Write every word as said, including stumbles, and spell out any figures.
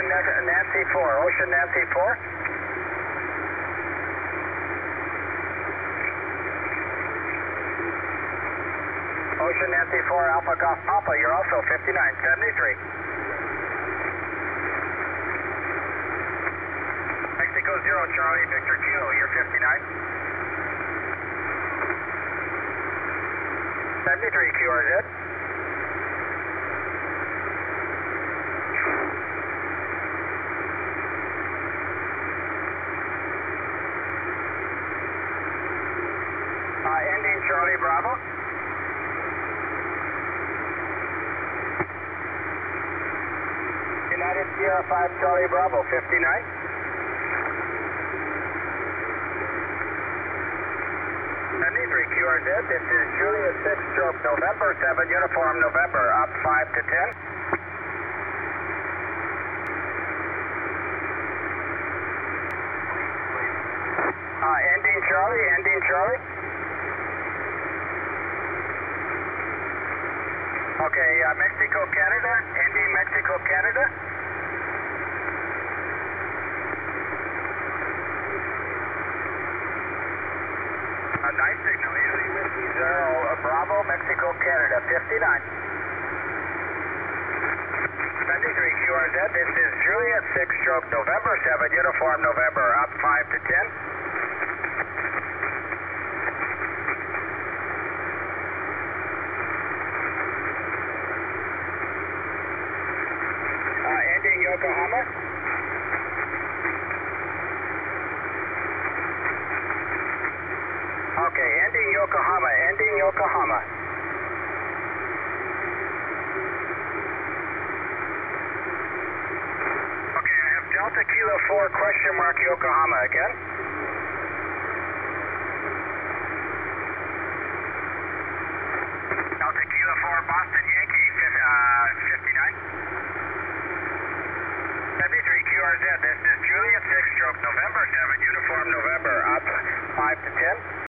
Nancy four, Ocean Nancy four. Ocean Nancy four, Alpha Golf Papa, you're also fifty-nine seventy-three. Mexico zero, Charlie, Victor Kilo, you're fifty-nine. seventy-three, Q R Z. Uh, ending Charlie Bravo. United Sierra five Charlie Bravo, fifty-nine. seventy-three Q R Z, this is Juliet six stroke November seven, uniform November, up five to ten. Uh, ending Charlie, ending Charlie. Okay, uh, Mexico, Canada, ending Mexico, Canada. A nice signal, Easy Whiskey Zero, uh, Bravo, Mexico, Canada, fifty-nine. seventy-three Q R Z, this is Juliet six stroke November seven, uniform November, up five to ten. Uh, ending Yokohama. Okay, ending Yokohama, ending Yokohama. Okay, I have Delta Kilo four question mark Yokohama again. Delta Kilo four Boston Yankee, uh, fifty-nine. seventy-three Q R Z, this is Juliet six stroke November seven, uniform November, up five to ten.